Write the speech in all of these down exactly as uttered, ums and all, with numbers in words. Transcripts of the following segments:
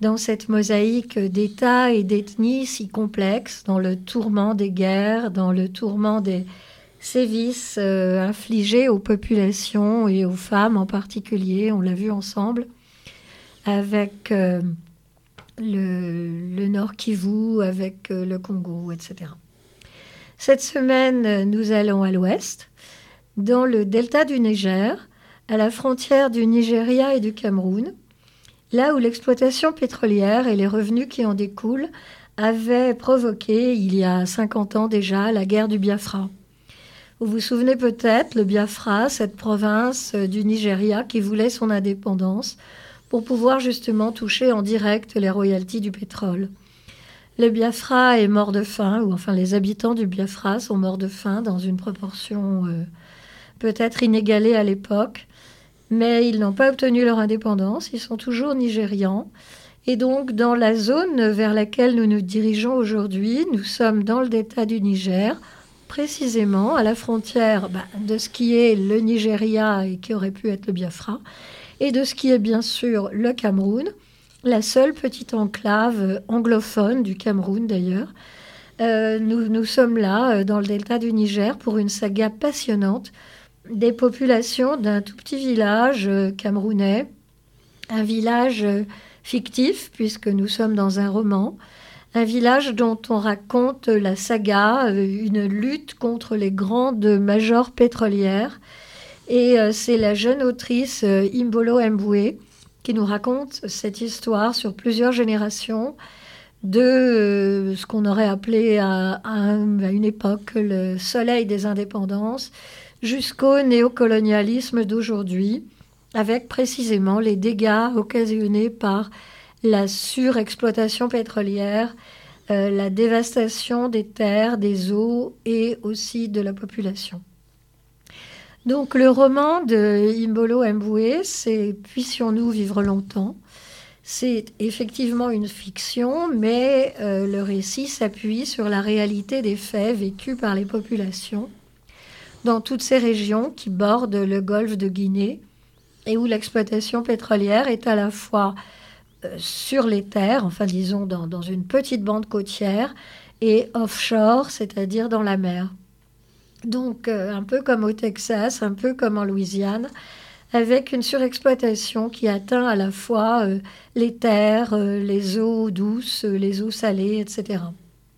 dans cette mosaïque d'États et d'ethnies si complexe, dans le tourment des guerres, dans le tourment des sévices euh, infligés aux populations et aux femmes en particulier. On l'a vu ensemble avec euh, le, le Nord Kivu, avec euh, le Congo, et cetera. Cette semaine, nous allons à l'ouest, dans le delta du Niger, à la frontière du Nigeria et du Cameroun, là où l'exploitation pétrolière et les revenus qui en découlent avaient provoqué, il y a cinquante ans déjà, la guerre du Biafra. Vous vous souvenez peut-être, le Biafra, cette province du Nigeria qui voulait son indépendance pour pouvoir justement toucher en direct les royalties du pétrole. Le Biafra est mort de faim, ou enfin les habitants du Biafra sont morts de faim dans une proportion euh, peut-être inégalée à l'époque, mais ils n'ont pas obtenu leur indépendance, ils sont toujours nigérians. Et donc dans la zone vers laquelle nous nous dirigeons aujourd'hui, nous sommes dans le delta du Niger, précisément à la frontière bah, de ce qui est le Nigeria et qui aurait pu être le Biafra, et de ce qui est bien sûr le Cameroun, la seule petite enclave anglophone du Cameroun d'ailleurs. Euh, nous, nous sommes là, euh, dans le delta du Niger, pour une saga passionnante des populations d'un tout petit village euh, camerounais, un village euh, fictif, puisque nous sommes dans un roman, un village dont on raconte la saga, euh, une lutte contre les grandes majors pétrolières. Et euh, c'est la jeune autrice euh, Imbolo Mboué qui nous raconte cette histoire sur plusieurs générations de euh, ce qu'on aurait appelé à, à, à une époque le soleil des indépendances jusqu'au néocolonialisme d'aujourd'hui, avec précisément les dégâts occasionnés par la surexploitation pétrolière, euh, la dévastation des terres, des eaux et aussi de la population. Donc le roman de Imbolo Mboué, c'est « Puissions-nous vivre longtemps ». C'est effectivement une fiction, mais euh, le récit s'appuie sur la réalité des faits vécus par les populations dans toutes ces régions qui bordent le golfe de Guinée et où l'exploitation pétrolière est à la fois euh, sur les terres, enfin disons dans, dans une petite bande côtière, et offshore, c'est-à-dire dans la mer. Donc euh, un peu comme au Texas, un peu comme en Louisiane, avec une surexploitation qui atteint à la fois euh, les terres, euh, les eaux douces, euh, les eaux salées, et cetera.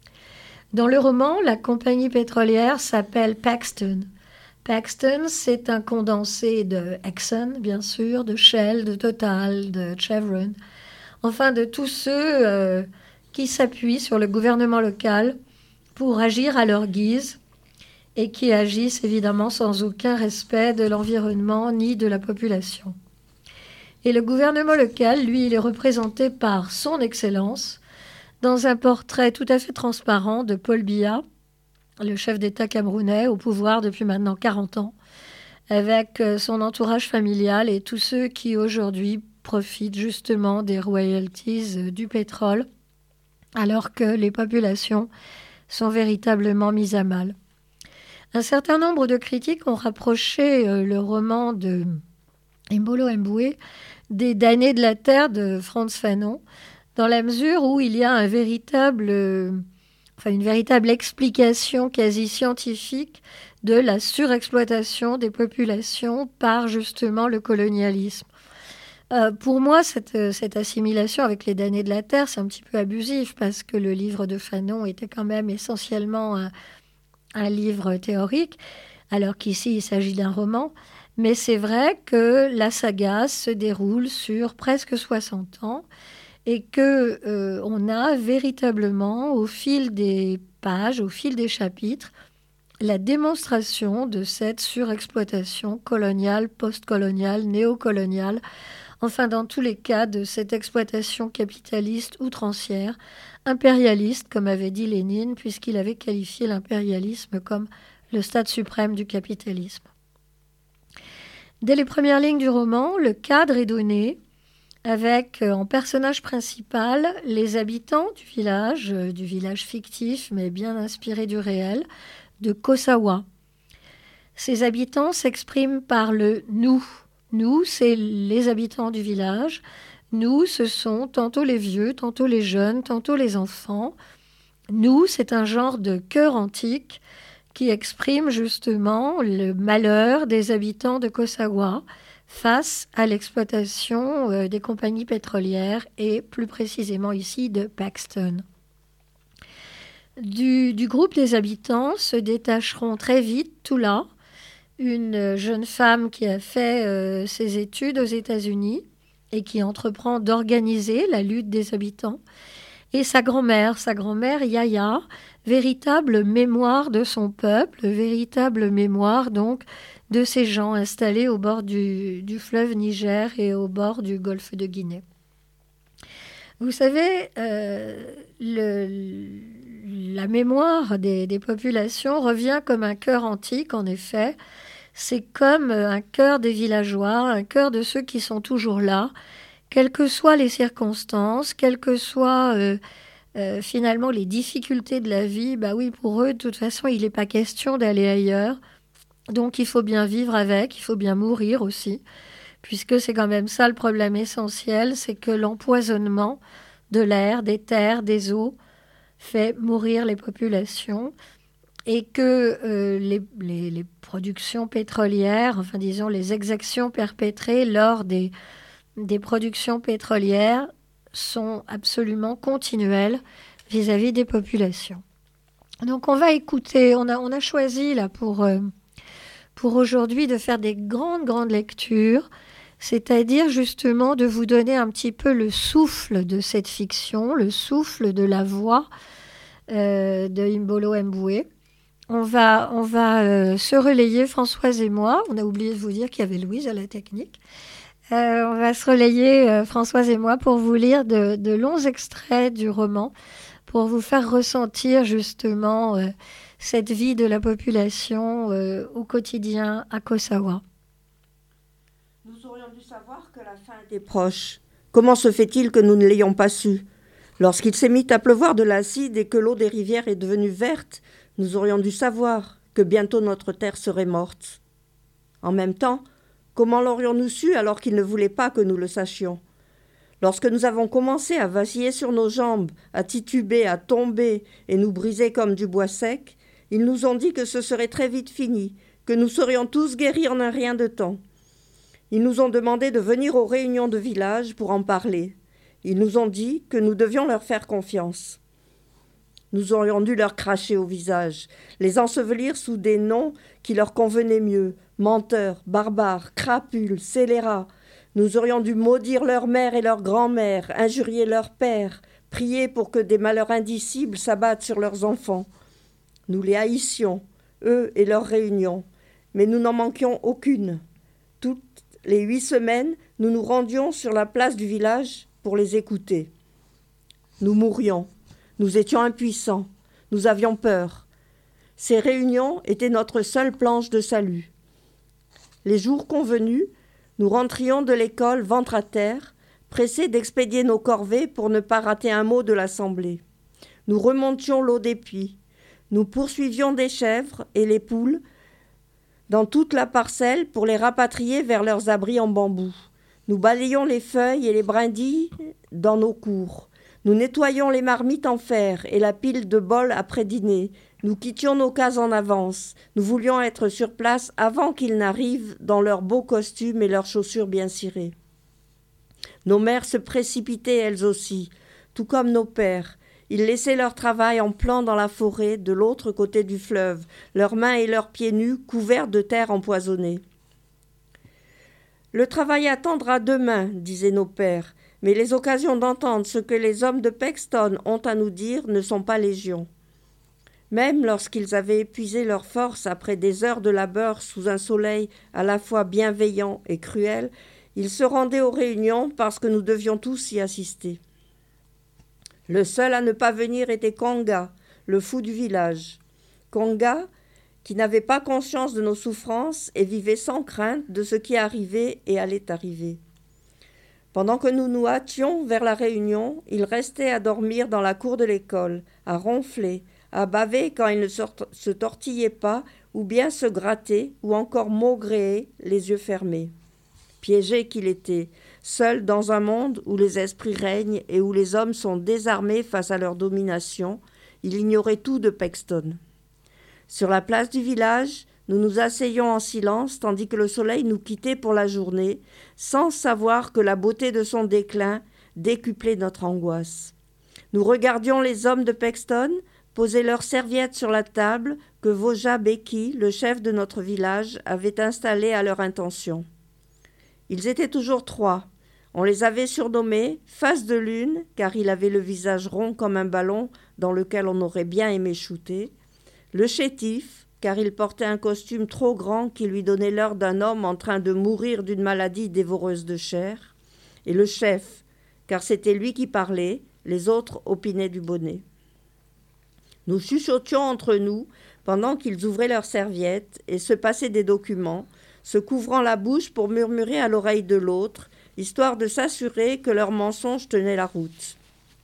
Dans le roman, la compagnie pétrolière s'appelle Paxton. Paxton, c'est un condensé de Exxon, bien sûr, de Shell, de Total, de Chevron, enfin de tous ceux euh, qui s'appuient sur le gouvernement local pour agir à leur guise et qui agissent évidemment sans aucun respect de l'environnement ni de la population. Et le gouvernement local, lui, il est représenté par son Excellence dans un portrait tout à fait transparent de Paul Biya, le chef d'État camerounais au pouvoir depuis maintenant quarante ans, avec son entourage familial et tous ceux qui aujourd'hui profitent justement des royalties du pétrole, alors que les populations sont véritablement mises à mal. Un certain nombre de critiques ont rapproché euh, le roman de Imbolo Mboué des damnés de la terre de Frantz Fanon, dans la mesure où il y a un véritable, euh, enfin une véritable explication quasi scientifique de la surexploitation des populations par justement le colonialisme. Euh, pour moi, cette, cette assimilation avec les damnés de la terre, c'est un petit peu abusif parce que le livre de Fanon était quand même essentiellement un un livre théorique, alors qu'ici il s'agit d'un roman. Mais c'est vrai que la saga se déroule sur presque soixante ans et que euh, on a véritablement, au fil des pages, au fil des chapitres, la démonstration de cette surexploitation coloniale, post-coloniale, néocoloniale, enfin dans tous les cas de cette exploitation capitaliste outrancière, impérialiste, comme avait dit Lénine, puisqu'il avait qualifié l'impérialisme comme le stade suprême du capitalisme. Dès les premières lignes du roman, le cadre est donné, avec euh, en personnage principal les habitants du village, euh, du village fictif, mais bien inspiré du réel, de Kosawa. Ces habitants s'expriment par le « nous ». Nous, c'est les habitants du village. Nous, ce sont tantôt les vieux, tantôt les jeunes, tantôt les enfants. Nous, c'est un genre de chœur antique qui exprime justement le malheur des habitants de Kossawa face à l'exploitation euh, des compagnies pétrolières et plus précisément ici de Paxton. Du, du groupe des habitants se détacheront très vite Tula, une jeune femme qui a fait euh, ses études aux États-Unis et qui entreprend d'organiser la lutte des habitants, et sa grand-mère, sa grand-mère Yaya, véritable mémoire de son peuple, véritable mémoire donc de ces gens installés au bord du, du fleuve Niger et au bord du golfe de Guinée. Vous savez, euh, le, la mémoire des, des populations revient comme un chœur antique, en effet. C'est comme un chœur des villageois, un chœur de ceux qui sont toujours là, quelles que soient les circonstances, quelles que soient euh, euh, finalement les difficultés de la vie. Bah oui, pour eux, de toute façon, il n'est pas question d'aller ailleurs. Donc il faut bien vivre avec, il faut bien mourir aussi, puisque c'est quand même ça le problème essentiel, c'est que l'empoisonnement de l'air, des terres, des eaux fait mourir les populations. Et que euh, les, les, les productions pétrolières, enfin disons les exactions perpétrées lors des, des productions pétrolières sont absolument continuelles vis-à-vis des populations. Donc on va écouter, on a, on a choisi là pour, euh, pour aujourd'hui de faire des grandes, grandes lectures, c'est-à-dire justement de vous donner un petit peu le souffle de cette fiction, le souffle de la voix euh, de Imbolo Mboué. On va, on va euh, se relayer, Françoise et moi. On a oublié de vous dire qu'il y avait Louise à la technique. Euh, on va se relayer, euh, Françoise et moi, pour vous lire de, de longs extraits du roman, pour vous faire ressentir justement euh, cette vie de la population euh, au quotidien à Kossawa. Nous aurions dû savoir que la fin était proche. Comment se fait-il que nous ne l'ayons pas su ? Lorsqu'il s'est mis à pleuvoir de l'acide et que l'eau des rivières est devenue verte, nous aurions dû savoir que bientôt notre terre serait morte. En même temps, comment l'aurions-nous su alors qu'ils ne voulaient pas que nous le sachions ? Lorsque nous avons commencé à vaciller sur nos jambes, à tituber, à tomber et nous briser comme du bois sec, ils nous ont dit que ce serait très vite fini, que nous serions tous guéris en un rien de temps. Ils nous ont demandé de venir aux réunions de village pour en parler. Ils nous ont dit que nous devions leur faire confiance. Nous aurions dû leur cracher au visage, les ensevelir sous des noms qui leur convenaient mieux, menteurs, barbares, crapules, scélérats. Nous aurions dû maudire leur mère et leur grand-mère, injurier leur père, prier pour que des malheurs indicibles s'abattent sur leurs enfants. Nous les haïssions, eux et leurs réunions, mais nous n'en manquions aucune. Toutes les huit semaines, nous nous rendions sur la place du village pour les écouter. Nous mourions. Nous étions impuissants, nous avions peur. Ces réunions étaient notre seule planche de salut. Les jours convenus, nous rentrions de l'école ventre à terre, pressés d'expédier nos corvées pour ne pas rater un mot de l'assemblée. Nous remontions l'eau des puits. Nous poursuivions des chèvres et les poules dans toute la parcelle pour les rapatrier vers leurs abris en bambou. Nous balayions les feuilles et les brindilles dans nos cours. Nous nettoyions les marmites en fer et la pile de bols après dîner. Nous quittions nos cases en avance. Nous voulions être sur place avant qu'ils n'arrivent dans leurs beaux costumes et leurs chaussures bien cirées. Nos mères se précipitaient elles aussi, tout comme nos pères. Ils laissaient leur travail en plan dans la forêt de l'autre côté du fleuve, leurs mains et leurs pieds nus couverts de terre empoisonnée. « Le travail attendra demain, disaient nos pères. Mais les occasions d'entendre ce que les hommes de Paxton ont à nous dire ne sont pas légion. Même lorsqu'ils avaient épuisé leurs forces après des heures de labeur sous un soleil à la fois bienveillant et cruel, ils se rendaient aux réunions parce que nous devions tous y assister. Le seul à ne pas venir était Kanga, le fou du village. Kanga, qui n'avait pas conscience de nos souffrances et vivait sans crainte de ce qui arrivait et allait arriver. Pendant que nous nous hâtions vers la réunion, il restait à dormir dans la cour de l'école, à ronfler, à baver quand il ne se tortillait pas, ou bien se gratter, ou encore maugréer, les yeux fermés. Piégé qu'il était, seul dans un monde où les esprits règnent et où les hommes sont désarmés face à leur domination, il ignorait tout de Paxton. Sur la place du village, nous nous asseyions en silence tandis que le soleil nous quittait pour la journée, sans savoir que la beauté de son déclin décuplait notre angoisse. Nous regardions les hommes de Paxton poser leurs serviettes sur la table que Voja Beki, le chef de notre village, avait installée à leur intention. Ils étaient toujours trois. On les avait surnommés « Face de lune » car il avait le visage rond comme un ballon dans lequel on aurait bien aimé shooter, le chétif, car il portait un costume trop grand qui lui donnait l'air d'un homme en train de mourir d'une maladie dévoreuse de chair, et le chef, car c'était lui qui parlait, les autres opinaient du bonnet. Nous chuchotions entre nous pendant qu'ils ouvraient leurs serviettes et se passaient des documents, se couvrant la bouche pour murmurer à l'oreille de l'autre, histoire de s'assurer que leurs mensonges tenaient la route.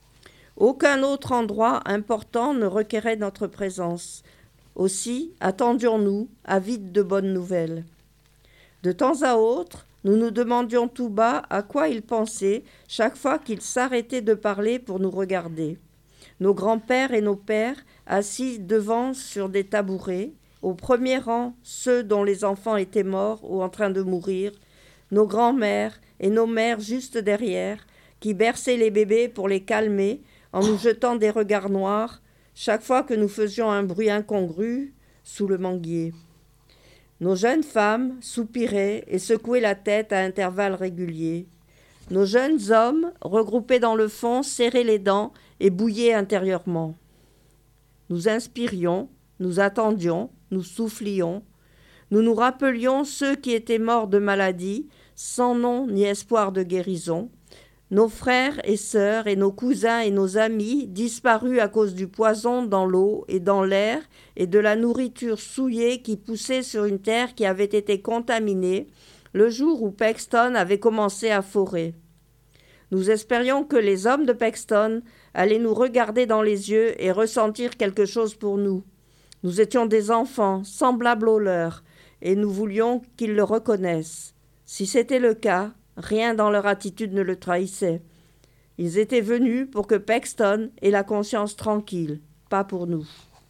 Aucun autre endroit important ne requérait notre présence. Aussi attendions-nous, avides de bonnes nouvelles. De temps à autre, nous nous demandions tout bas à quoi ils pensaient chaque fois qu'ils s'arrêtaient de parler pour nous regarder. Nos grands-pères et nos pères, assis devant sur des tabourets, au premier rang ceux dont les enfants étaient morts ou en train de mourir, nos grands-mères et nos mères juste derrière, qui berçaient les bébés pour les calmer en nous jetant des regards noirs, chaque fois que nous faisions un bruit incongru sous le manguier. Nos jeunes femmes soupiraient et secouaient la tête à intervalles réguliers. Nos jeunes hommes, regroupés dans le fond, serraient les dents et bouillaient intérieurement. Nous inspirions, nous attendions, nous soufflions. Nous nous rappelions ceux qui étaient morts de maladie, sans nom ni espoir de guérison, nos frères et sœurs et nos cousins et nos amis disparus à cause du poison dans l'eau et dans l'air et de la nourriture souillée qui poussait sur une terre qui avait été contaminée le jour où Paxton avait commencé à forer. Nous espérions que les hommes de Paxton allaient nous regarder dans les yeux et ressentir quelque chose pour nous. Nous étions des enfants, semblables aux leurs, et nous voulions qu'ils le reconnaissent. Si c'était le cas, rien dans leur attitude ne le trahissait. Ils étaient venus pour que Paxton ait la conscience tranquille, pas pour nous.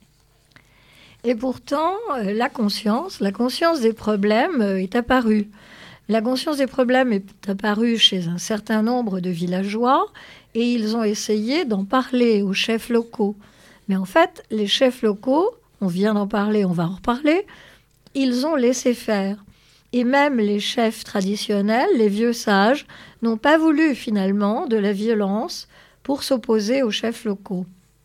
Et pourtant, la conscience, la conscience des problèmes est apparue. La conscience des problèmes est apparue chez un certain nombre de villageois et ils ont essayé d'en parler aux chefs locaux. Mais en fait, les chefs locaux, on vient d'en parler, on va en reparler, ils ont laissé faire. Et même les chefs traditionnels, les vieux sages, n'ont pas voulu finalement de la violence pour s'opposer aux chefs locaux.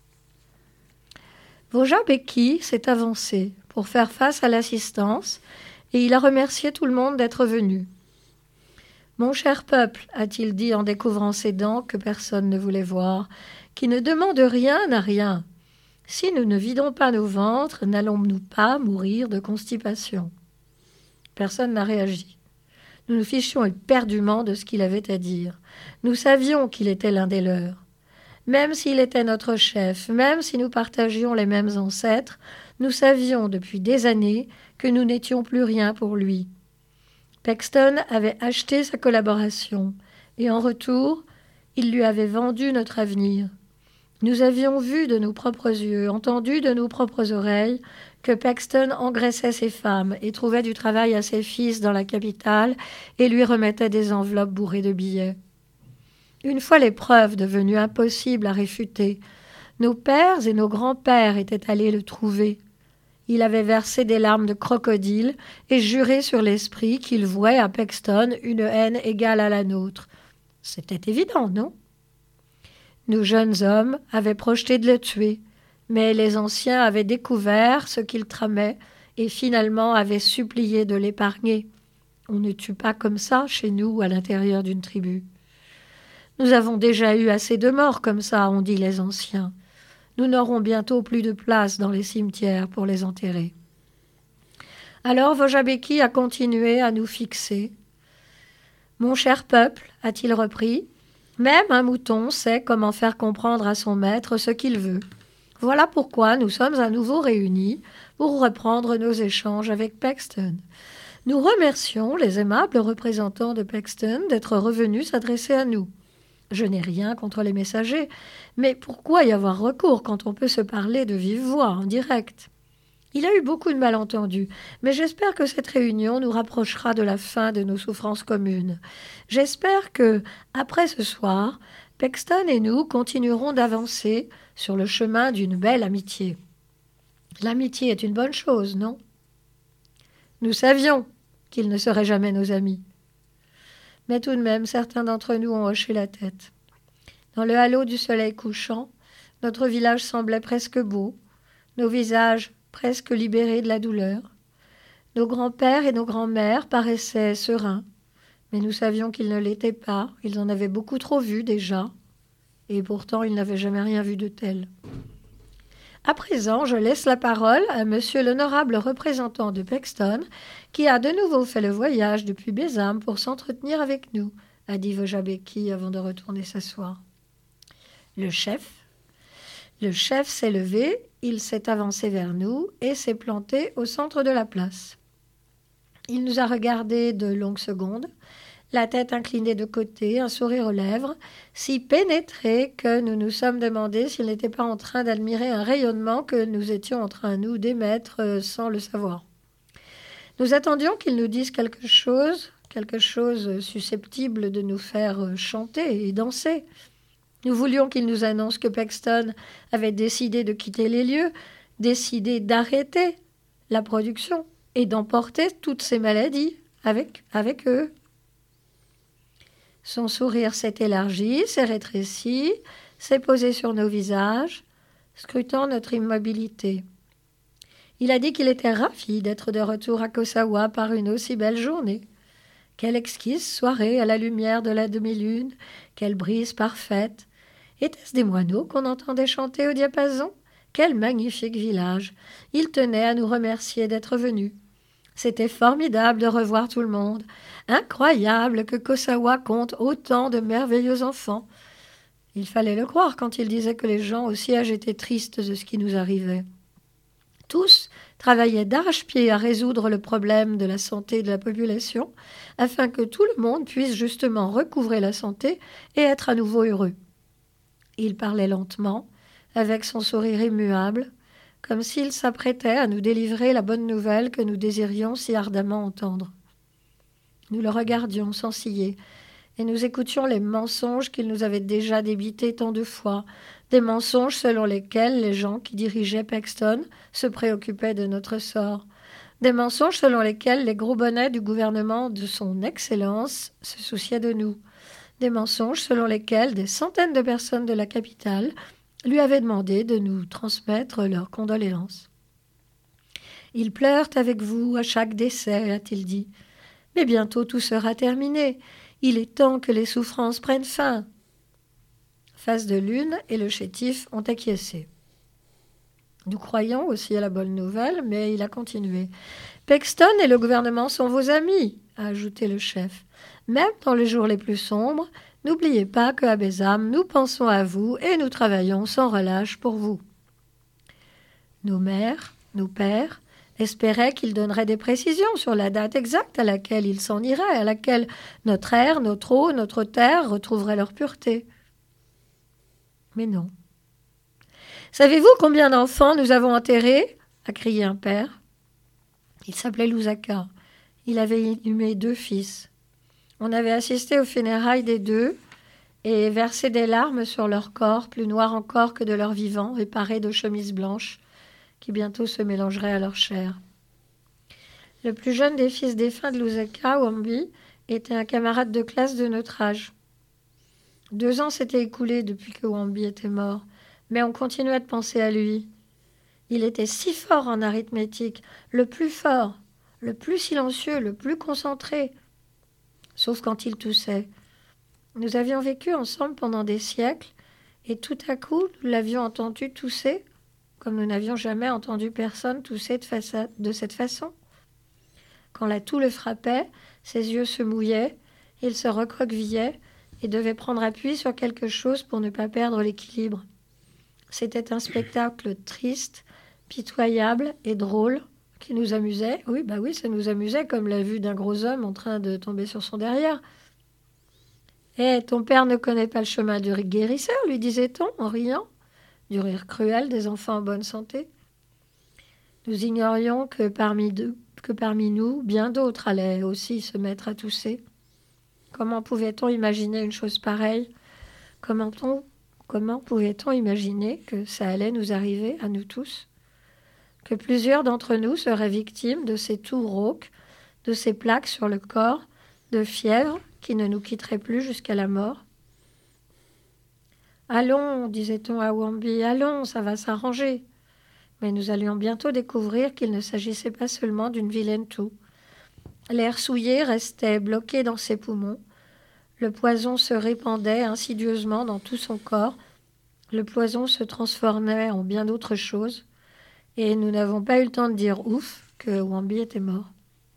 Voja Beki s'est avancé pour faire face à l'assistance et il a remercié tout le monde d'être venu. « Mon cher peuple, a-t-il dit en découvrant ses dents que personne ne voulait voir, qui ne demande rien à rien. Si nous ne vidons pas nos ventres, n'allons-nous pas mourir de constipation ?» Personne n'a réagi. Nous nous fichions éperdument de ce qu'il avait à dire. Nous savions qu'il était l'un des leurs. Même s'il était notre chef, même si nous partagions les mêmes ancêtres, nous savions depuis des années que nous n'étions plus rien pour lui. Paxton avait acheté sa collaboration et en retour, il lui avait vendu notre avenir. Nous avions vu de nos propres yeux, entendu de nos propres oreilles que Paxton engraissait ses femmes et trouvait du travail à ses fils dans la capitale et lui remettait des enveloppes bourrées de billets. Une fois les preuves devenues impossibles à réfuter, nos pères et nos grands-pères étaient allés le trouver. Il avait versé des larmes de crocodile et juré sur l'esprit qu'il vouait à Paxton une haine égale à la nôtre. C'était évident, non ? Nos jeunes hommes avaient projeté de le tuer, mais les anciens avaient découvert ce qu'il tramait et finalement avaient supplié de l'épargner. On ne tue pas comme ça chez nous à l'intérieur d'une tribu. Nous avons déjà eu assez de morts comme ça, ont dit les anciens. Nous n'aurons bientôt plus de place dans les cimetières pour les enterrer. Alors Voja Beki a continué à nous fixer. « Mon cher peuple, a-t-il repris, même un mouton sait comment faire comprendre à son maître ce qu'il veut. Voilà pourquoi nous sommes à nouveau réunis pour reprendre nos échanges avec Paxton. Nous remercions les aimables représentants de Paxton d'être revenus s'adresser à nous. Je n'ai rien contre les messagers, mais pourquoi y avoir recours quand on peut se parler de vive voix, en direct ? Il y a eu beaucoup de malentendus, mais j'espère que cette réunion nous rapprochera de la fin de nos souffrances communes. J'espère que, après ce soir, Paxton et nous continuerons d'avancer sur le chemin d'une belle amitié. L'amitié est une bonne chose, non ? Nous savions qu'ils ne seraient jamais nos amis. Mais tout de même, certains d'entre nous ont hoché la tête. Dans le halo du soleil couchant, notre village semblait presque beau, nos visages presque libérés de la douleur. Nos grands-pères et nos grands-mères paraissaient sereins, mais nous savions qu'ils ne l'étaient pas, ils en avaient beaucoup trop vu déjà, et pourtant ils n'avaient jamais rien vu de tel. À présent, je laisse la parole à monsieur l'honorable représentant de Paxton, qui a de nouveau fait le voyage depuis Bézame pour s'entretenir avec nous, a dit Vojabeki avant de retourner s'asseoir. Le chef, le chef s'est levé, il s'est avancé vers nous et s'est planté au centre de la place. Il nous a regardés de longues secondes, la tête inclinée de côté, un sourire aux lèvres, si pénétré que nous nous sommes demandé s'il n'était pas en train d'admirer un rayonnement que nous étions en train, nous, d'émettre sans le savoir. Nous attendions qu'il nous dise quelque chose, quelque chose susceptible de nous faire chanter et danser. Nous voulions qu'il nous annonce que Paxton avait décidé de quitter les lieux, décidé d'arrêter la production et d'emporter toutes ces maladies avec, avec eux. Son sourire s'est élargi, s'est rétréci, s'est posé sur nos visages, scrutant notre immobilité. Il a dit qu'il était ravi d'être de retour à Kosawa par une aussi belle journée. Quelle exquise soirée à la lumière de la demi-lune, quelle brise parfaite. Était-ce des moineaux qu'on entendait chanter au diapason ? Quel magnifique village. Il tenait à nous remercier d'être venus. C'était formidable de revoir tout le monde. Incroyable que Kosawa compte autant de merveilleux enfants. Il fallait le croire quand il disait que les gens au siège étaient tristes de ce qui nous arrivait. Tous travaillaient d'arrache-pied à résoudre le problème de la santé de la population, afin que tout le monde puisse justement recouvrer la santé et être à nouveau heureux. Il parlait lentement, avec son sourire immuable, comme s'il s'apprêtait à nous délivrer la bonne nouvelle que nous désirions si ardemment entendre. Nous le regardions sans ciller, et nous écoutions les mensonges qu'il nous avait déjà débités tant de fois, des mensonges selon lesquels les gens qui dirigeaient Paxton se préoccupaient de notre sort, des mensonges selon lesquels les gros bonnets du gouvernement de son Excellence se souciaient de nous, des mensonges selon lesquels des centaines de personnes de la capitale lui avaient demandé de nous transmettre leurs condoléances. « Ils pleurent avec vous à chaque décès, a-t-il dit. Mais bientôt tout sera terminé. Il est temps que les souffrances prennent fin. » Face de Lune et le chétif ont acquiescé. Nous croyons aussi à la bonne nouvelle, mais il a continué. « Paxton et le gouvernement sont vos amis, a ajouté le chef. Même dans les jours les plus sombres, n'oubliez pas qu'à Bézame, nous pensons à vous et nous travaillons sans relâche pour vous. » Nos mères, nos pères, espéraient qu'il donnerait des précisions sur la date exacte à laquelle il s'en irait, à laquelle notre air, notre eau, notre terre retrouveraient leur pureté. Mais non. « Savez-vous combien d'enfants nous avons enterrés ?» a crié un père. Il s'appelait Lusaka. Il avait inhumé deux fils. On avait assisté aux funérailles des deux et versé des larmes sur leur corps, plus noirs encore que de leurs vivants, et parés de chemises blanches, qui bientôt se mélangeraient à leur chair. Le plus jeune des fils défunts de Lusaka, Wambi, était un camarade de classe de notre âge. Deux ans s'étaient écoulés depuis que Wambi était mort, mais on continuait de penser à lui. Il était si fort en arithmétique, le plus fort, le plus silencieux, le plus concentré, sauf quand il toussait. Nous avions vécu ensemble pendant des siècles, et tout à coup, nous l'avions entendu tousser, comme nous n'avions jamais entendu personne tousser de, faça- de cette façon. Quand la toux le frappait, ses yeux se mouillaient, il se recroquevillait et devait prendre appui sur quelque chose pour ne pas perdre l'équilibre. C'était un spectacle triste, pitoyable et drôle qui nous amusait. Oui, bah oui, ça nous amusait, comme la vue d'un gros homme en train de tomber sur son derrière. « Eh, ton père ne connaît pas le chemin du guérisseur, lui disait-on, en riant, du rire cruel des enfants en bonne santé. Nous ignorions que parmi, deux, que parmi nous, bien d'autres allaient aussi se mettre à tousser. Comment pouvait-on imaginer une chose pareille ? Comment, on, comment pouvait-on imaginer que ça allait nous arriver à nous tous ? Que plusieurs d'entre nous seraient victimes de ces toux rauques, de ces plaques sur le corps, de fièvre qui ne nous quitterait plus jusqu'à la mort. « Allons, disait-on à Wambi, allons, ça va s'arranger. » Mais nous allions bientôt découvrir qu'il ne s'agissait pas seulement d'une vilaine toux. L'air souillé restait bloqué dans ses poumons. Le poison se répandait insidieusement dans tout son corps. Le poison se transformait en bien d'autres choses. Et nous n'avons pas eu le temps de dire « ouf » que Wambi était mort.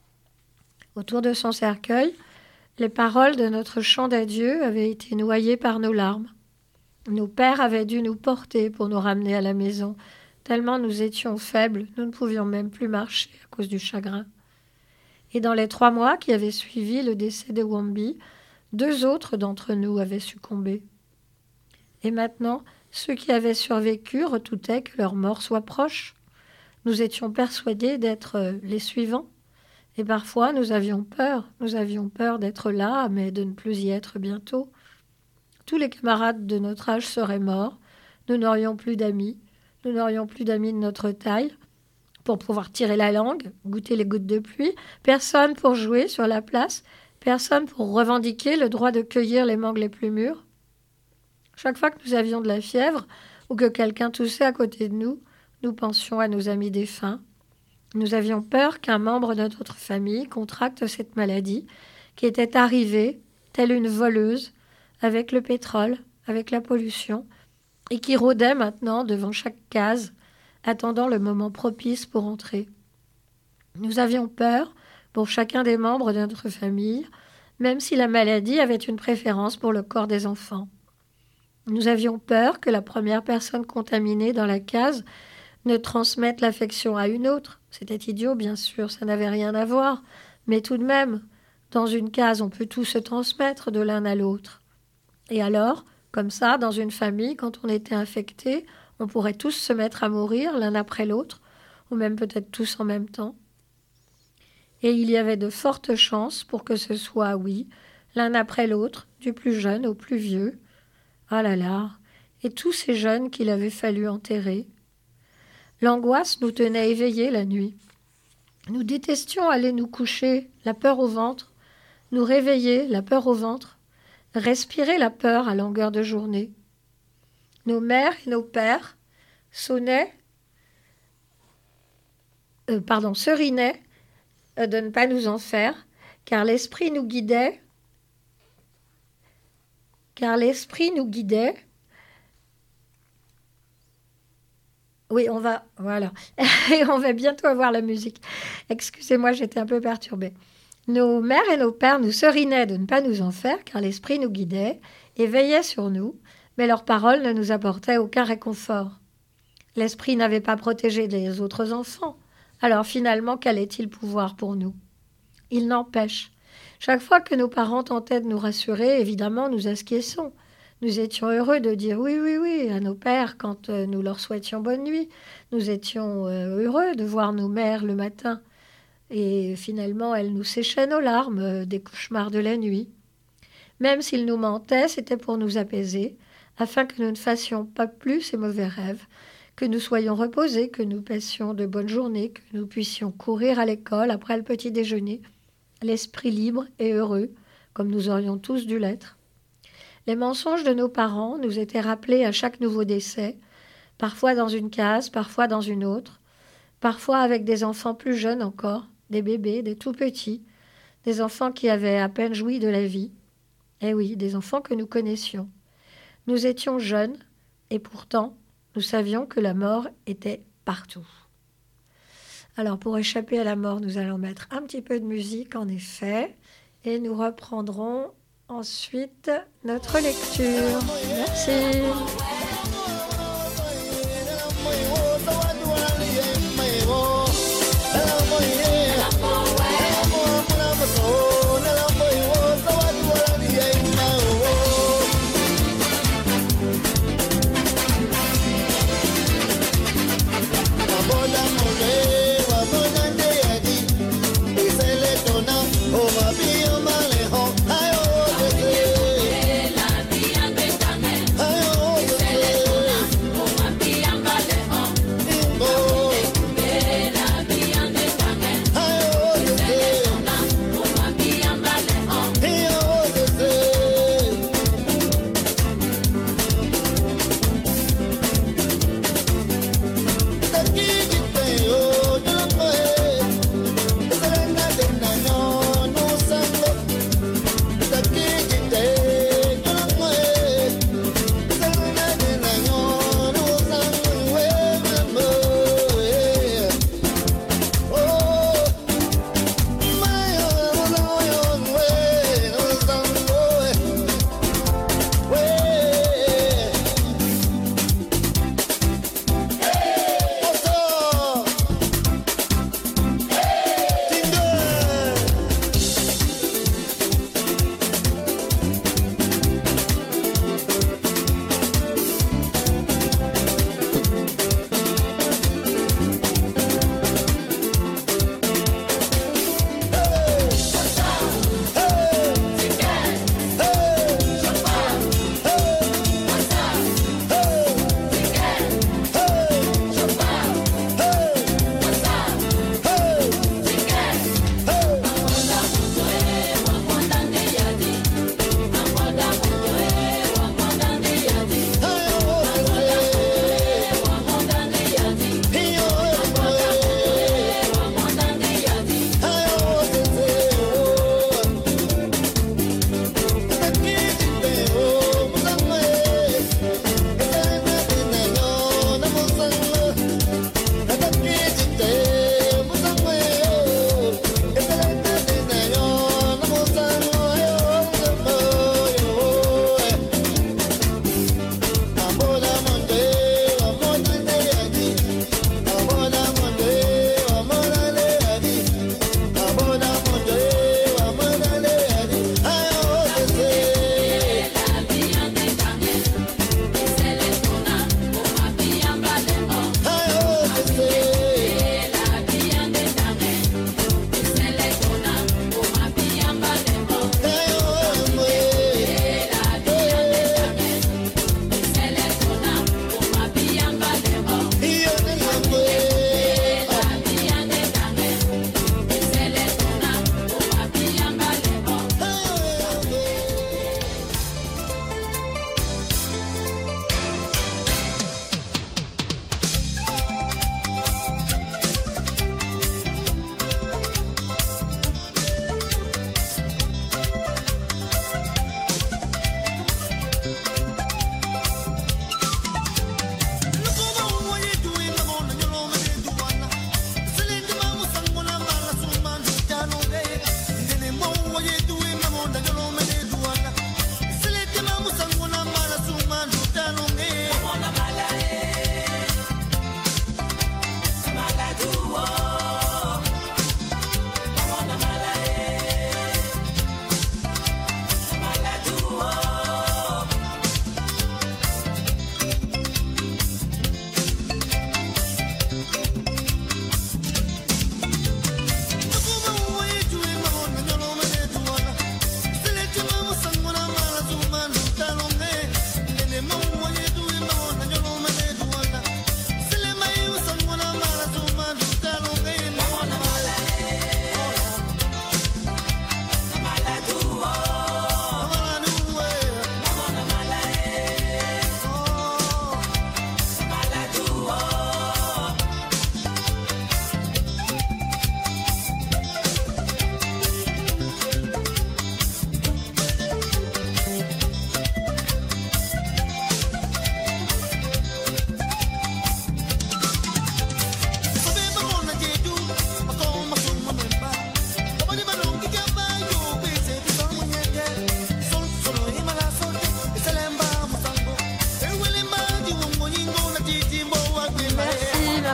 Autour de son cercueil, les paroles de notre chant d'adieu avaient été noyées par nos larmes. Nos pères avaient dû nous porter pour nous ramener à la maison, tellement nous étions faibles, nous ne pouvions même plus marcher à cause du chagrin. Et dans les trois mois qui avaient suivi le décès de Wambi, deux autres d'entre nous avaient succombé. Et maintenant, ceux qui avaient survécu redoutaient que leur mort soit proche. Nous étions persuadés d'être les suivants. Et parfois, nous avions peur. Nous avions peur d'être là, mais de ne plus y être bientôt. Tous les camarades de notre âge seraient morts. Nous n'aurions plus d'amis. Nous n'aurions plus d'amis de notre taille pour pouvoir tirer la langue, goûter les gouttes de pluie. Personne pour jouer sur la place. Personne pour revendiquer le droit de cueillir les mangues les plus mûres. Chaque fois que nous avions de la fièvre ou que quelqu'un toussait à côté de nous, nous pensions à nos amis défunts. Nous avions peur qu'un membre de notre famille contracte cette maladie qui était arrivée, telle une voleuse, avec le pétrole, avec la pollution, et qui rôdait maintenant devant chaque case, attendant le moment propice pour entrer. Nous avions peur, pour chacun des membres de notre famille, même si la maladie avait une préférence pour le corps des enfants. Nous avions peur que la première personne contaminée dans la case ne transmette l'affection à une autre. C'était idiot, bien sûr, ça n'avait rien à voir. Mais tout de même, dans une case, on peut tout se transmettre de l'un à l'autre. Et alors, comme ça, dans une famille, quand on était infecté, on pourrait tous se mettre à mourir l'un après l'autre, ou même peut-être tous en même temps. Et il y avait de fortes chances pour que ce soit, oui, l'un après l'autre, du plus jeune au plus vieux. Ah là là, et tous ces jeunes qu'il avait fallu enterrer. L'angoisse nous tenait éveillés la nuit. Nous détestions aller nous coucher, la peur au ventre, nous réveiller, la peur au ventre, respirer la peur à longueur de journée. Nos mères et nos pères sonnaient, euh, pardon, serinaient euh, de ne pas nous en faire, car l'esprit nous guidait, car l'esprit nous guidait. Oui, on va, voilà. Et on va bientôt avoir la musique. Excusez-moi, j'étais un peu perturbée. Nos mères et nos pères nous serinaient de ne pas nous en faire, car l'esprit nous guidait et veillait sur nous, mais leurs paroles ne nous apportaient aucun réconfort. L'esprit n'avait pas protégé les autres enfants, alors finalement, qu'allait-il pouvoir pour nous ? Il n'empêche, chaque fois que nos parents tentaient de nous rassurer, évidemment, nous acquiesçons. Nous étions heureux de dire oui, oui, oui à nos pères quand euh, nous leur souhaitions bonne nuit. Nous étions euh, heureux de voir nos mères le matin. Et finalement, elles nous séchaient nos larmes euh, des cauchemars de la nuit. Même s'ils nous mentaient, c'était pour nous apaiser, afin que nous ne fassions pas plus ces mauvais rêves, que nous soyons reposés, que nous passions de bonnes journées, que nous puissions courir à l'école après le petit déjeuner, l'esprit libre et heureux, comme nous aurions tous dû l'être. Les mensonges de nos parents nous étaient rappelés à chaque nouveau décès, parfois dans une case, parfois dans une autre, parfois avec des enfants plus jeunes encore, des bébés, des tout-petits, des enfants qui avaient à peine joui de la vie. Eh oui, des enfants que nous connaissions. Nous étions jeunes, et pourtant, nous savions que la mort était partout. Alors, pour échapper à la mort, nous allons mettre un petit peu de musique, en effet, et nous reprendrons ensuite notre lecture. Merci. Hello.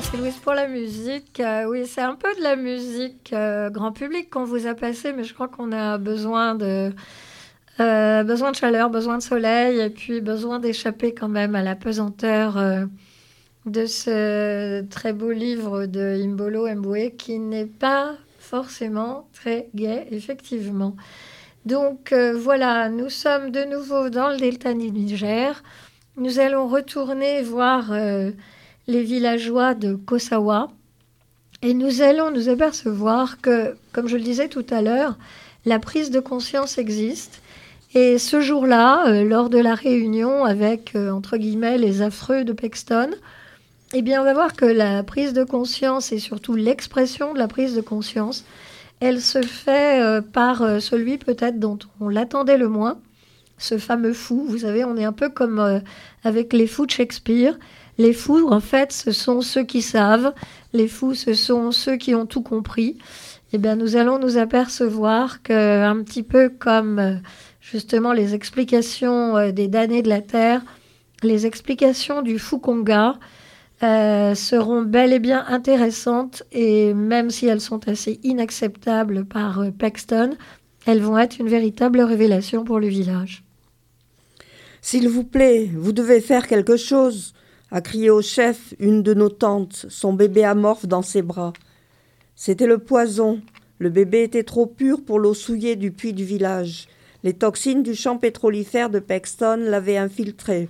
Merci Louise pour la musique. Euh, oui, c'est un peu de la musique euh, grand public qu'on vous a passé, mais je crois qu'on a besoin de, euh, besoin de chaleur, besoin de soleil, et puis besoin d'échapper quand même à la pesanteur euh, de ce très beau livre de Imbolo Mboué, qui n'est pas forcément très gai, effectivement. Donc euh, voilà, nous sommes de nouveau dans le delta du Niger. Nous allons retourner voir... Euh, les villageois de Kossawa. Et nous allons nous apercevoir que, comme je le disais tout à l'heure, la prise de conscience existe. Et ce jour-là, euh, lors de la réunion avec, euh, entre guillemets, les affreux de Paxton, eh bien, on va voir que la prise de conscience et surtout l'expression de la prise de conscience, elle se fait euh, par euh, celui peut-être dont on l'attendait le moins, ce fameux fou. Vous savez, on est un peu comme euh, avec les fous de Shakespeare. Les fous, en fait, ce sont ceux qui savent. Les fous, ce sont ceux qui ont tout compris. Eh bien, nous allons nous apercevoir qu'un petit peu comme, justement, les explications des damnés de la Terre, les explications du Fukonga euh, seront bel et bien intéressantes. Et même si elles sont assez inacceptables par euh, Paxton, elles vont être une véritable révélation pour le village. « S'il vous plaît, vous devez faire quelque chose !» a crié au chef une de nos tantes, son bébé amorphe dans ses bras. C'était le poison. Le bébé était trop pur pour l'eau souillée du puits du village. Les toxines du champ pétrolifère de Paxton l'avaient infiltré.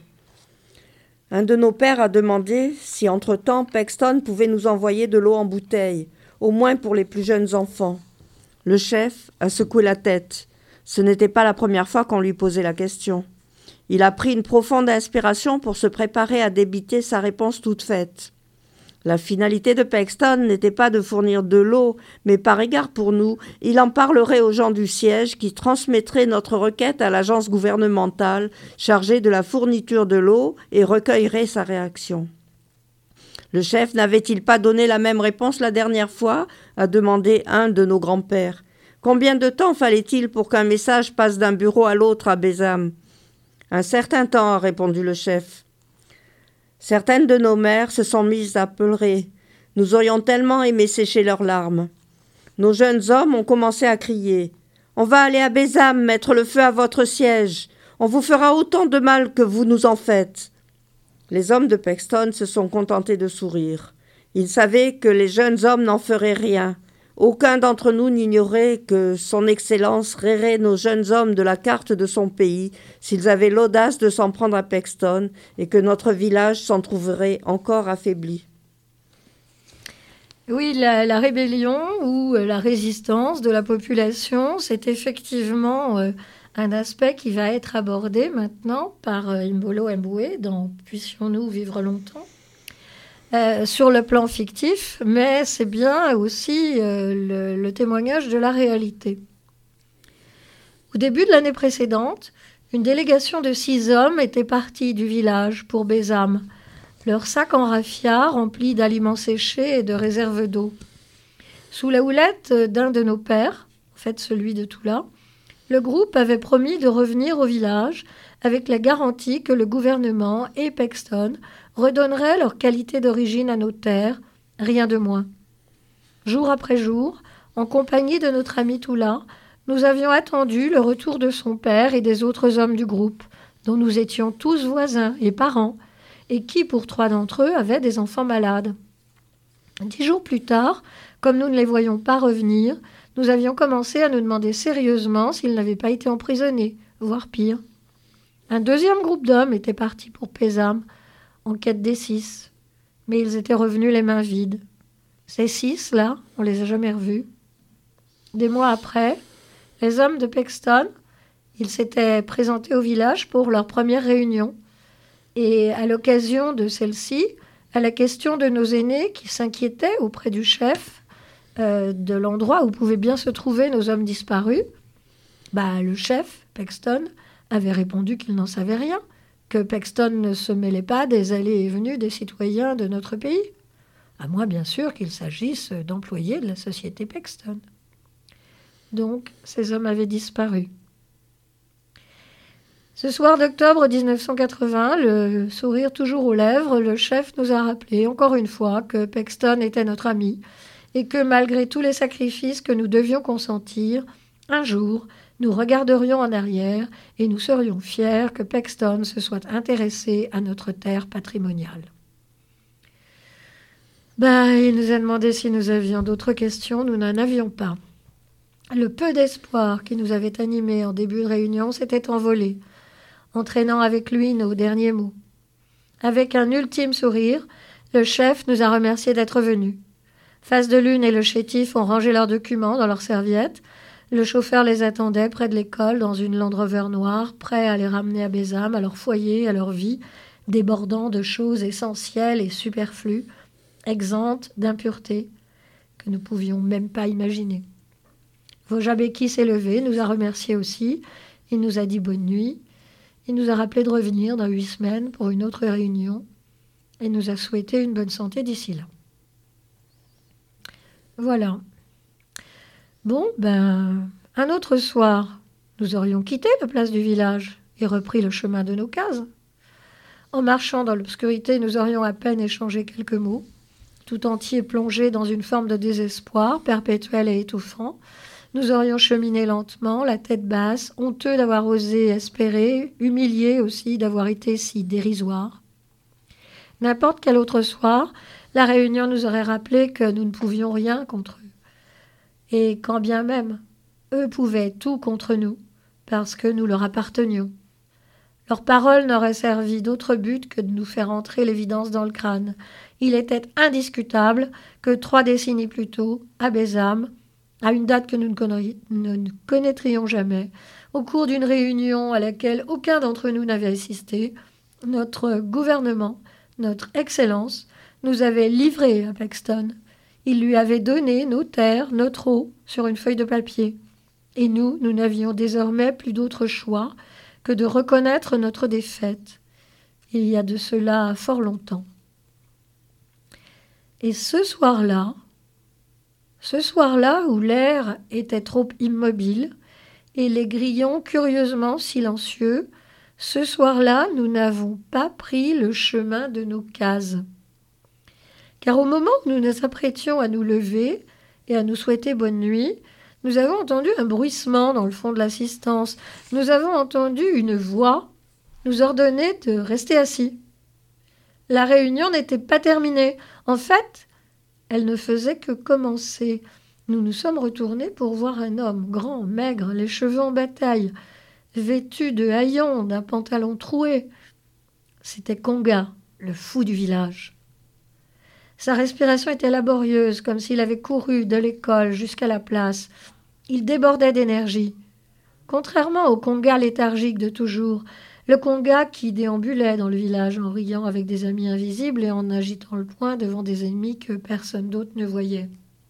Un de nos pères a demandé si, entre-temps, Paxton pouvait nous envoyer de l'eau en bouteille, au moins pour les plus jeunes enfants. Le chef a secoué la tête. Ce n'était pas la première fois qu'on lui posait la question. Il a pris une profonde inspiration pour se préparer à débiter sa réponse toute faite. La finalité de Paxton n'était pas de fournir de l'eau, mais par égard pour nous, il en parlerait aux gens du siège qui transmettraient notre requête à l'agence gouvernementale chargée de la fourniture de l'eau et recueillerait sa réaction. Le chef n'avait-il pas donné la même réponse la dernière fois ? A demandé un de nos grands-pères. Combien de temps fallait-il pour qu'un message passe d'un bureau à l'autre à Bézam ? Un certain temps, a répondu le chef. Certaines de nos mères se sont mises à pleurer. Nous aurions tellement aimé sécher leurs larmes. Nos jeunes hommes ont commencé à crier. « On va aller à Bézam mettre le feu à votre siège. On vous fera autant de mal que vous nous en faites. » Les hommes de Paxton se sont contentés de sourire. Ils savaient que les jeunes hommes n'en feraient rien. Aucun d'entre nous n'ignorait que son Excellence rayerait nos jeunes hommes de la carte de son pays s'ils avaient l'audace de s'en prendre à Paxton et que notre village s'en trouverait encore affaibli. Oui, la, la rébellion ou la résistance de la population, c'est effectivement euh, un aspect qui va être abordé maintenant par euh, Imbolo Mboué dans « Puissions-nous vivre longtemps ». Euh, sur le plan fictif, mais c'est bien aussi euh, le, le témoignage de la réalité. Au début de l'année précédente, une délégation de six hommes était partie du village pour Bézam, leur sac en raffia rempli d'aliments séchés et de réserves d'eau. Sous la houlette d'un de nos pères, en fait celui de Toula, le groupe avait promis de revenir au village avec la garantie que le gouvernement et Paxton redonneraient leur qualité d'origine à nos terres, rien de moins. Jour après jour, en compagnie de notre ami Toula, nous avions attendu le retour de son père et des autres hommes du groupe, dont nous étions tous voisins et parents, et qui, pour trois d'entre eux, avaient des enfants malades. Dix jours plus tard, comme nous ne les voyions pas revenir, nous avions commencé à nous demander sérieusement s'ils n'avaient pas été emprisonnés, voire pire. Un deuxième groupe d'hommes était parti pour Bézam, en quête des six, mais ils étaient revenus les mains vides. Ces six-là, on les a jamais revus. Des mois après, les hommes de Paxton, ils s'étaient présentés au village pour leur première réunion. Et à l'occasion de celle-ci, à la question de nos aînés qui s'inquiétaient auprès du chef euh, de l'endroit où pouvaient bien se trouver nos hommes disparus, bah, le chef, Paxton, avait répondu qu'il n'en savait rien, que Paxton ne se mêlait pas des allées et venues des citoyens de notre pays, à moins bien sûr qu'il s'agisse d'employés de la société Paxton. Donc, ces hommes avaient disparu. Ce soir d'octobre dix-neuf cent quatre-vingts, le sourire toujours aux lèvres, le chef nous a rappelé encore une fois que Paxton était notre ami et que malgré tous les sacrifices que nous devions consentir, un jour, nous regarderions en arrière et nous serions fiers que Paxton se soit intéressé à notre terre patrimoniale. Ben, il nous a demandé si nous avions d'autres questions, nous n'en avions pas. Le peu d'espoir qui nous avait animés en début de réunion s'était envolé, entraînant avec lui nos derniers mots. Avec un ultime sourire, le chef nous a remerciés d'être venus. Face de Lune et le chétif ont rangé leurs documents dans leurs serviettes. Le chauffeur les attendait près de l'école dans une Land Rover noire, prêt à les ramener à Bézame, à leur foyer, à leur vie, débordant de choses essentielles et superflues, exemptes d'impuretés que nous ne pouvions même pas imaginer. Vojabeki s'est levé, nous a remerciés aussi. Il nous a dit bonne nuit. Il nous a rappelé de revenir dans huit semaines pour une autre réunion et nous a souhaité une bonne santé d'ici là. Voilà. Bon, ben, un autre soir, nous aurions quitté la place du village et repris le chemin de nos cases. En marchant dans l'obscurité, nous aurions à peine échangé quelques mots, tout entier plongé dans une forme de désespoir perpétuel et étouffant. Nous aurions cheminé lentement, la tête basse, honteux d'avoir osé espérer, humiliés aussi d'avoir été si dérisoires. N'importe quel autre soir, la réunion nous aurait rappelé que nous ne pouvions rien contre eux. Et quand bien même, eux pouvaient tout contre nous, parce que nous leur appartenions. Leurs paroles n'auraient servi d'autre but que de nous faire entrer l'évidence dans le crâne. Il était indiscutable que trois décennies plus tôt, à Bézame, à une date que nous ne, connaît, ne, ne connaîtrions jamais, au cours d'une réunion à laquelle aucun d'entre nous n'avait assisté, notre gouvernement, notre Excellence, nous avait livrés à Paxton. Il lui avait donné nos terres, notre eau, sur une feuille de papier. Et nous, nous n'avions désormais plus d'autre choix que de reconnaître notre défaite. Il y a de cela fort longtemps. Et ce soir-là, Ce soir-là où l'air était trop immobile et les grillons curieusement silencieux, ce soir-là, nous n'avons pas pris le chemin de nos cases. Car au moment où nous nous apprêtions à nous lever et à nous souhaiter bonne nuit, nous avons entendu un bruissement dans le fond de l'assistance. Nous avons entendu une voix nous ordonner de rester assis. La réunion n'était pas terminée. En fait, elle ne faisait que commencer. Nous nous sommes retournés pour voir un homme, grand, maigre, les cheveux en bataille, vêtu de haillons, d'un pantalon troué. C'était Conga, le fou du village. Sa respiration était laborieuse, comme s'il avait couru de l'école jusqu'à la place. Il débordait d'énergie. Contrairement au Conga léthargique de toujours, le Conga qui déambulait dans le village en riant avec des amis invisibles et en agitant le poing devant des ennemis que personne d'autre ne voyait.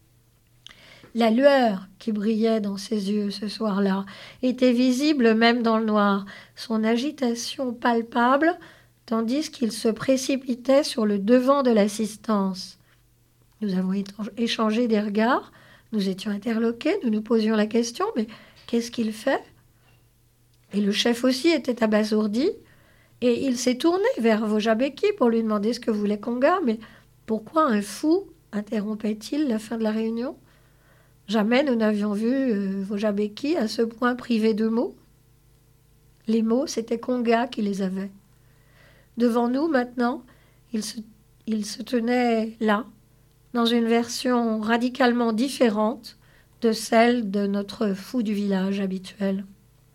La lueur qui brillait dans ses yeux ce soir-là était visible même dans le noir, son agitation palpable, tandis qu'il se précipitait sur le devant de l'assistance. Nous avons échangé des regards, nous étions interloqués, nous nous posions la question, mais qu'est-ce qu'il fait ? Et le chef aussi était abasourdi, et il s'est tourné vers Vojabeki pour lui demander ce que voulait Conga, mais pourquoi un fou interrompait-il la fin de la réunion ? Jamais nous n'avions vu euh, Vojabeki à ce point privé de mots. Les mots, c'était Conga qui les avait. Devant nous, maintenant, il se, il se tenait là, dans une version radicalement différente de celle de notre fou du village habituel.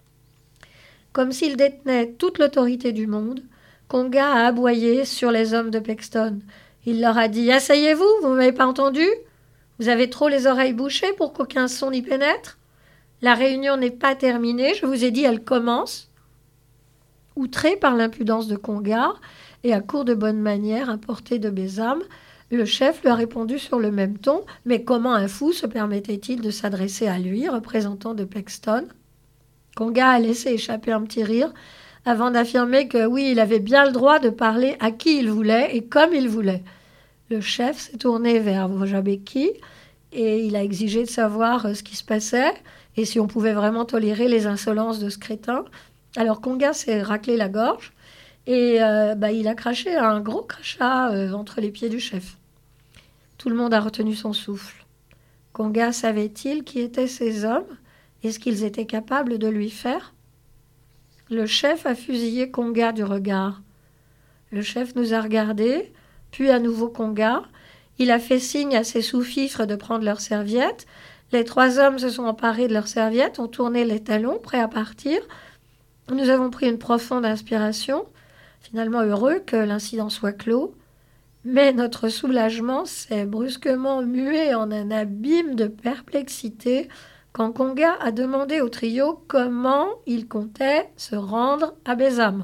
Comme s'il détenait toute l'autorité du monde, Conga a aboyé sur les hommes de Paxton. Il leur a dit « Asseyez-vous, vous ne m'avez pas entendu ? Vous avez trop les oreilles bouchées pour qu'aucun son n'y pénètre ? La réunion n'est pas terminée, je vous ai dit, elle commence. » Outré par l'impudence de Conga et à court de bonne manière importée de Bézame, le chef lui a répondu sur le même ton « Mais comment un fou se permettait-il de s'adresser à lui, représentant de Paxton ?» Conga a laissé échapper un petit rire avant d'affirmer que oui, il avait bien le droit de parler à qui il voulait et comme il voulait. Le chef s'est tourné vers Vojabeki et il a exigé de savoir ce qui se passait et si on pouvait vraiment tolérer les insolences de ce crétin. Alors Conga s'est raclé la gorge et euh, bah, il a craché un gros crachat euh, entre les pieds du chef. Tout le monde a retenu son souffle. Conga savait-il qui étaient ces hommes et ce qu'ils étaient capables de lui faire? Le chef a fusillé Conga du regard. Le chef nous a regardés, puis à nouveau Conga. Il a fait signe à ses sous-fifres de prendre leurs serviettes. Les trois hommes se sont emparés de leurs serviettes, ont tourné les talons, prêts à partir. Nous avons pris une profonde inspiration, finalement heureux que l'incident soit clos. Mais notre soulagement s'est brusquement mué en un abîme de perplexité quand Conga a demandé au trio comment il comptait se rendre à Besame.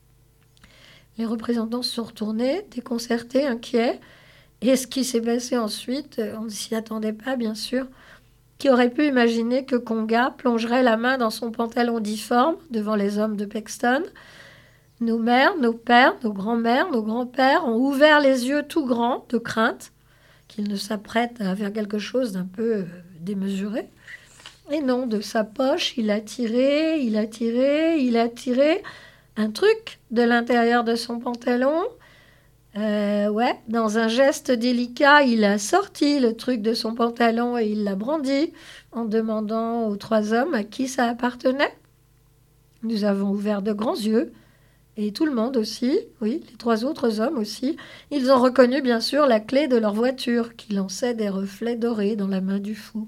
Les représentants se sont retournés, déconcertés, inquiets. Et ce qui s'est passé ensuite, on ne s'y attendait pas, bien sûr. Qui aurait pu imaginer que Conga plongerait la main dans son pantalon difforme devant les hommes de Paxton? Nos mères, nos pères, nos grands-mères, nos grands-pères ont ouvert les yeux tout grands de crainte qu'il ne s'apprête à faire quelque chose d'un peu démesuré. Et non, de sa poche, il a tiré, il a tiré, il a tiré un truc de l'intérieur de son pantalon. Euh, ouais, dans un geste délicat, il a sorti le truc de son pantalon et il l'a brandi en demandant aux trois hommes à qui ça appartenait. Nous avons ouvert de grands yeux. Et tout le monde aussi, oui, les trois autres hommes aussi. Ils ont reconnu bien sûr la clé de leur voiture qui lançait des reflets dorés dans la main du fou.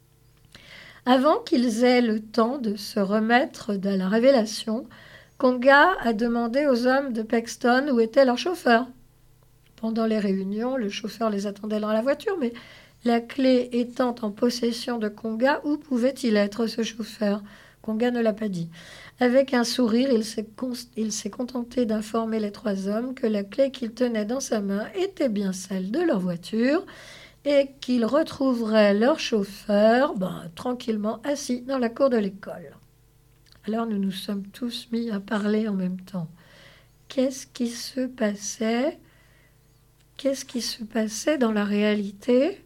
Avant qu'ils aient le temps de se remettre de la révélation, Conga a demandé aux hommes de Paxton où était leur chauffeur. Pendant les réunions, le chauffeur les attendait dans la voiture, mais la clé étant en possession de Conga, où pouvait-il être ce chauffeur? Conga ne l'a pas dit. Avec un sourire, il s'est, con- il s'est contenté d'informer les trois hommes que la clé qu'il tenait dans sa main était bien celle de leur voiture et qu'ils retrouveraient leur chauffeur ben, tranquillement assis dans la cour de l'école. Alors nous nous sommes tous mis à parler en même temps. Qu'est-ce qui se passait? Qu'est-ce qui se passait dans la réalité?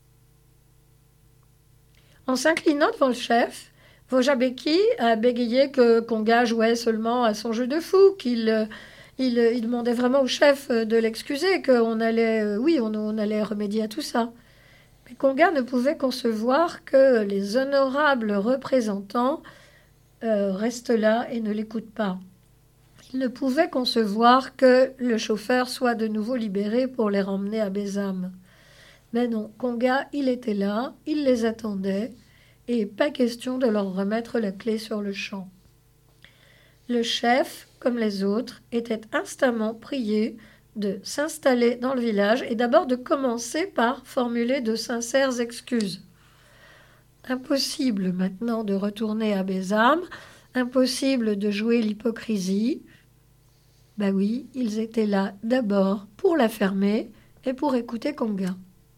En s'inclinant devant le chef, Vojabeki a bégayé que Conga jouait seulement à son jeu de fou, qu'il il, il demandait vraiment au chef de l'excuser, qu'on allait, oui, on, on allait remédier à tout ça. Mais Conga ne pouvait concevoir que les honorables représentants euh, restent là et ne l'écoutent pas. Il ne pouvait concevoir que le chauffeur soit de nouveau libéré pour les ramener à Besame. Mais non, Conga, il était là, il les attendait, et pas question de leur remettre la clé sur le champ. Le chef, comme les autres, était instamment prié de s'installer dans le village et d'abord de commencer par formuler de sincères excuses. Impossible maintenant de retourner à Besame, impossible de jouer l'hypocrisie. Ben oui, ils étaient là d'abord pour la fermer et pour écouter Conga.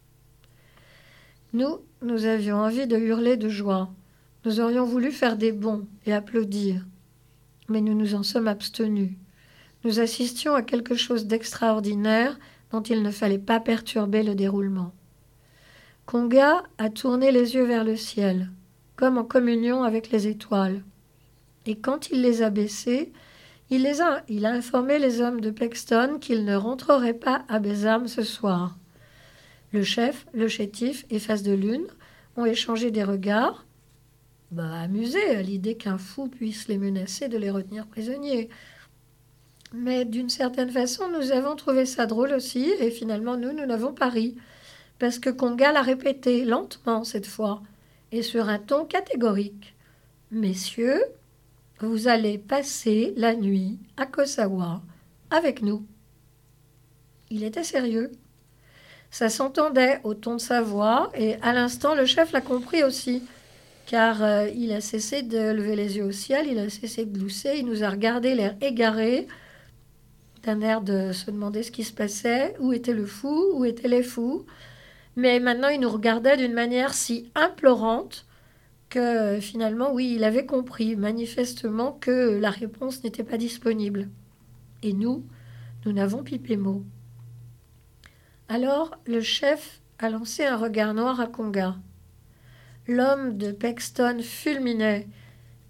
Nous, nous avions envie de hurler de joie. Nous aurions voulu faire des bonds et applaudir. Mais nous nous en sommes abstenus. Nous assistions à quelque chose d'extraordinaire dont il ne fallait pas perturber le déroulement. Conga a tourné les yeux vers le ciel, comme en communion avec les étoiles. Et quand il les a baissés, il, les a, il a informé les hommes de Paxton qu'ils ne rentreraient pas à Besame ce soir. Le chef, le chétif et Face de Lune ont échangé des regards, bah, amusés à l'idée qu'un fou puisse les menacer de les retenir prisonniers. Mais d'une certaine façon, nous avons trouvé ça drôle aussi, et finalement, nous, nous n'avons pas ri, parce que Conga l'a répété lentement cette fois, et sur un ton catégorique. « Messieurs, vous allez passer la nuit à Kosawa avec nous. » Il était sérieux. Ça s'entendait au ton de sa voix, et à l'instant, le chef l'a compris aussi, car euh, il a cessé de lever les yeux au ciel, il a cessé de glousser, il nous a regardé l'air égaré, d'un air de se demander ce qui se passait, où était le fou, où étaient les fous. Mais maintenant, il nous regardait d'une manière si implorante que finalement, oui, il avait compris manifestement que la réponse n'était pas disponible. Et nous, nous n'avons pipé mot. Alors, le chef a lancé un regard noir à Conga. L'homme de Paxton fulminait.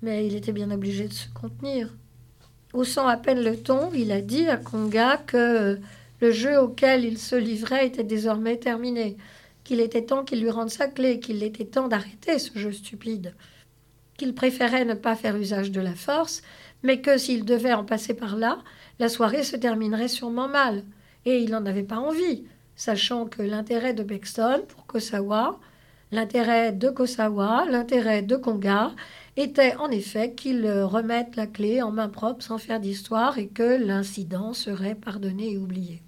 Mais il était bien obligé de se contenir. Haussant à peine le ton, il a dit à Conga que le jeu auquel il se livrait était désormais terminé, qu'il était temps qu'il lui rende sa clé, qu'il était temps d'arrêter ce jeu stupide, qu'il préférait ne pas faire usage de la force, mais que s'il devait en passer par là, la soirée se terminerait sûrement mal. Et il n'en avait pas envie, sachant que l'intérêt de Bexton pour Kosawa, l'intérêt de Kosawa, l'intérêt de Conga, était en effet qu'il remette la clé en main propre sans faire d'histoire et que l'incident serait pardonné et oublié.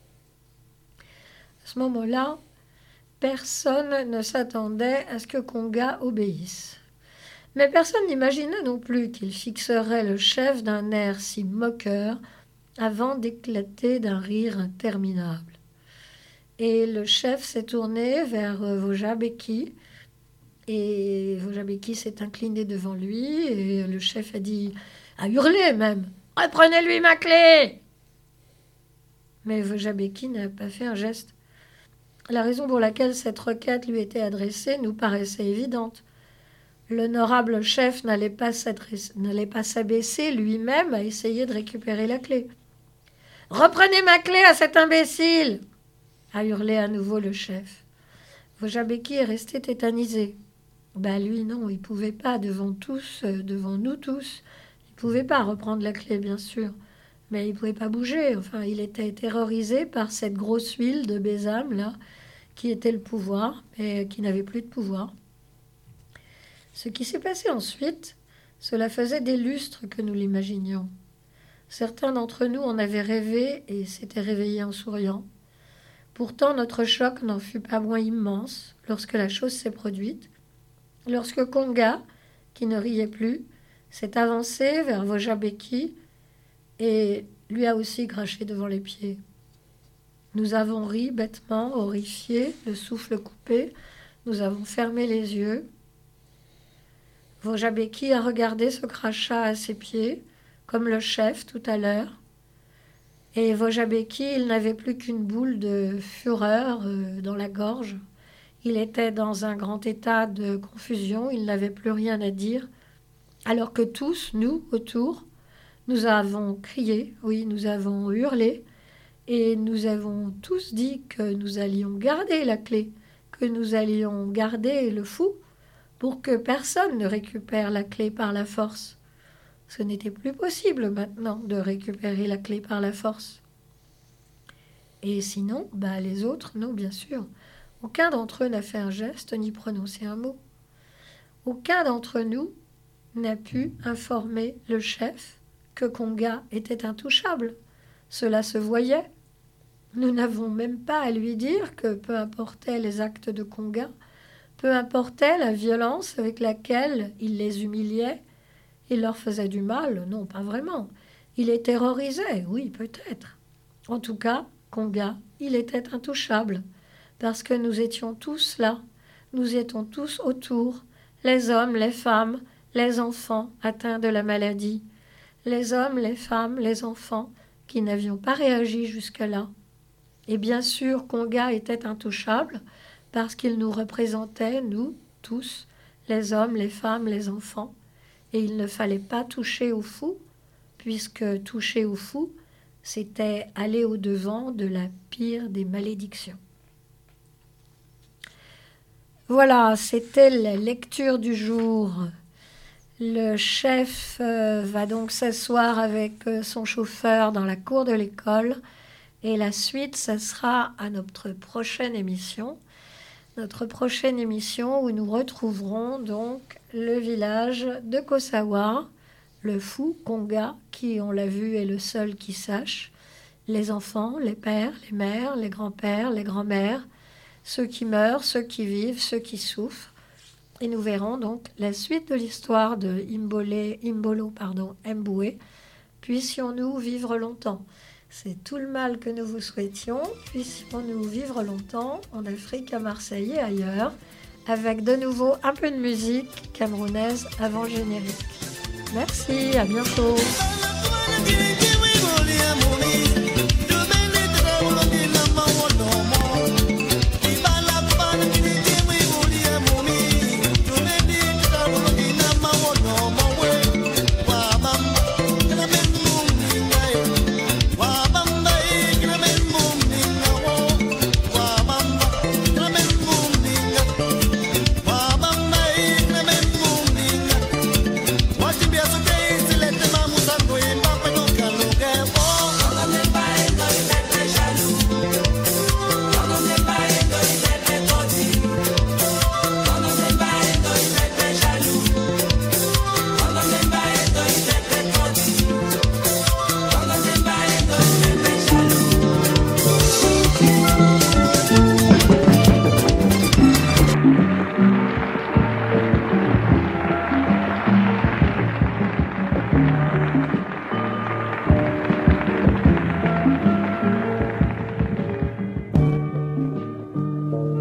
À ce moment-là, personne ne s'attendait à ce que Conga obéisse. Mais personne n'imaginait non plus qu'il fixerait le chef d'un air si moqueur avant d'éclater d'un rire interminable. Et le chef s'est tourné vers Wojciech, et Wojciech s'est incliné devant lui, et le chef a dit, a hurlé même, « Reprenez-lui ma clé !» Mais Wojciech n'a pas fait un geste. La raison pour laquelle cette requête lui était adressée nous paraissait évidente. L'honorable chef n'allait pas s'abaisser lui-même à essayer de récupérer la clé. « Reprenez ma clé à cet imbécile !» a hurlé à nouveau le chef. Wojciech est resté tétanisé. Ben lui, non, il ne pouvait pas, devant tous, euh, devant nous tous, il ne pouvait pas reprendre la clé, bien sûr. Mais il ne pouvait pas bouger. Enfin, il était terrorisé par cette grosse huile de Besame, là, qui était le pouvoir, mais qui n'avait plus de pouvoir. Ce qui s'est passé ensuite, cela faisait des lustres que nous l'imaginions. Certains d'entre nous en avaient rêvé et s'étaient réveillés en souriant. Pourtant, notre choc n'en fut pas moins immense lorsque la chose s'est produite, lorsque Conga, qui ne riait plus, s'est avancé vers Wojciech et lui a aussi craché devant les pieds. Nous avons ri bêtement, horrifiés, le souffle coupé, nous avons fermé les yeux. Wojciech a regardé ce crachat à ses pieds, comme le chef tout à l'heure. Et Wojciech, il n'avait plus qu'une boule de fureur euh, dans la gorge. Il était dans un grand état de confusion, il n'avait plus rien à dire. Alors que tous, nous, autour, nous avons crié, oui, nous avons hurlé, et nous avons tous dit que nous allions garder la clé, que nous allions garder le fou, pour que personne ne récupère la clé par la force. Ce n'était plus possible maintenant de récupérer la clé par la force. Et sinon, bah, les autres, non, bien sûr. Aucun d'entre eux n'a fait un geste ni prononcé un mot. Aucun d'entre nous n'a pu informer le chef que Conga était intouchable. Cela se voyait. Nous n'avons même pas à lui dire que peu importaient les actes de Conga, peu importait la violence avec laquelle il les humiliait, il leur faisait du mal, non, pas vraiment. Il les terrorisait, oui, peut-être. En tout cas, Conga, il était intouchable, parce que nous étions tous là, nous étions tous autour, les hommes, les femmes, les enfants atteints de la maladie, les hommes, les femmes, les enfants qui n'avions pas réagi jusque-là. Et bien sûr, Conga était intouchable, parce qu'il nous représentait, nous, tous, les hommes, les femmes, les enfants, et il ne fallait pas toucher au fou, puisque toucher au fou, c'était aller au-devant de la pire des malédictions. Voilà, c'était la lecture du jour. Le chef euh, va donc s'asseoir avec euh, son chauffeur dans la cour de l'école, et la suite, ça sera à notre prochaine émission. Notre prochaine émission où nous retrouverons donc le village de Kosawa, le fou Conga, qui, on l'a vu, est le seul qui sache, les enfants, les pères, les mères, les grands-pères, les grands-mères, ceux qui meurent, ceux qui vivent, ceux qui souffrent. Et nous verrons donc la suite de l'histoire de Imbole, Imbolo pardon, Mboué. Puissions-nous vivre longtemps. C'est tout le mal que nous vous souhaitions. Puissions-nous vivre longtemps en Afrique, à Marseille et ailleurs, avec de nouveau un peu de musique camerounaise avant le générique. Merci, à bientôt. Mama,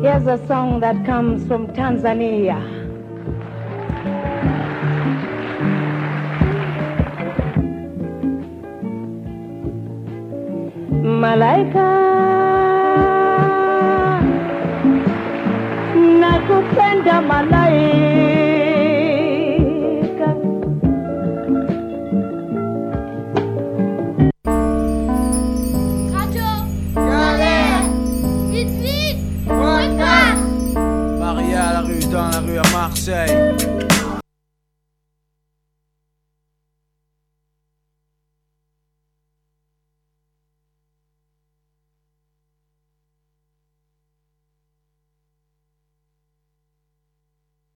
Here's a song that comes from Tanzania. Malaika, nakupenda malaika. Radio Galère. Vite, vite. Maria à la rue, dans la rue à Marseille.